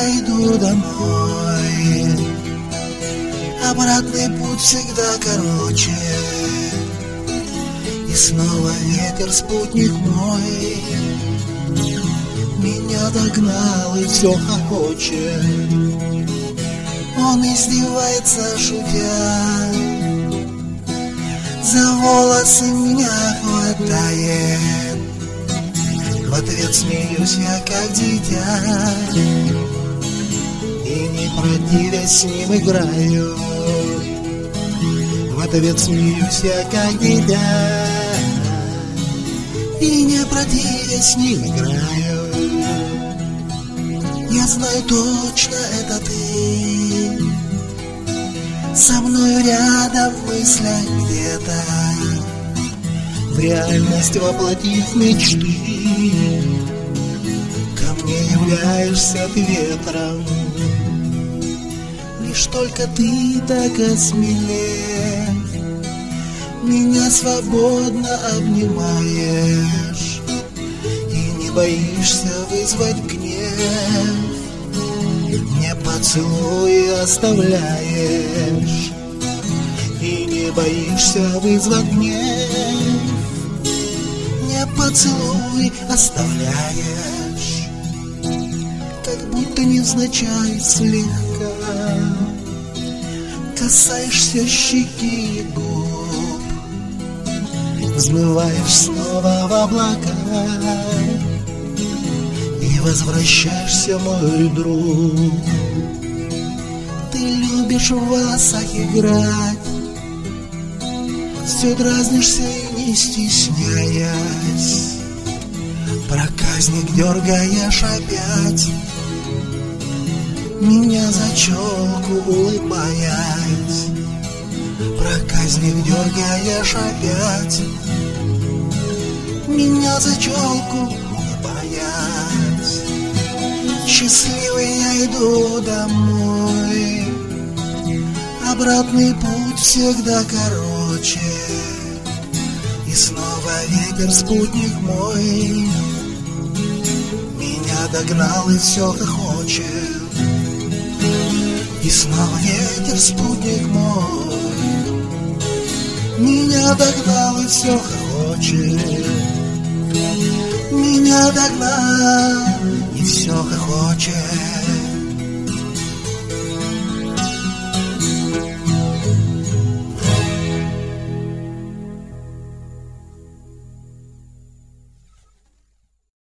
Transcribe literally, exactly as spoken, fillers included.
я иду домой. Обратный путь всегда короче. И снова ветер, спутник мой, меня догнал и все хохочет. Он издевается, шутя, за волосы меня хватает. В ответ смеюсь я, как дитя, и не противясь с ним играю. В ответ смеюсь я, как дитя, и не противясь с ним играю. Я знаю точно, это ты, со мною рядом в мыслях где-то, в реальность воплотив мечты. Ко мне являешься ты ветром, лишь только ты так осмелев, меня свободно обнимаешь и не боишься вызвать гнев. Мне поцелуи оставляешь и не боишься вызвать гнев. Мне поцелуи оставляешь, как будто невзначай слегка касаешься щеки и губ, взмываешь снова в облака и возвращаешься, мой друг. Ты любишь в волосах играть, все дразнишься и не стесняясь, проказник дергаешь опять меня за челку, улыбаясь. Проказник дергаешь опять меня за челку, улыбаясь. Счастливый я иду домой, обратный путь всегда короче. И снова ветер, спутник мой, меня догнал и все хохочет. И снова ветер, спутник мой, меня догнал и все хохочет. Меня догнал и все хохочет.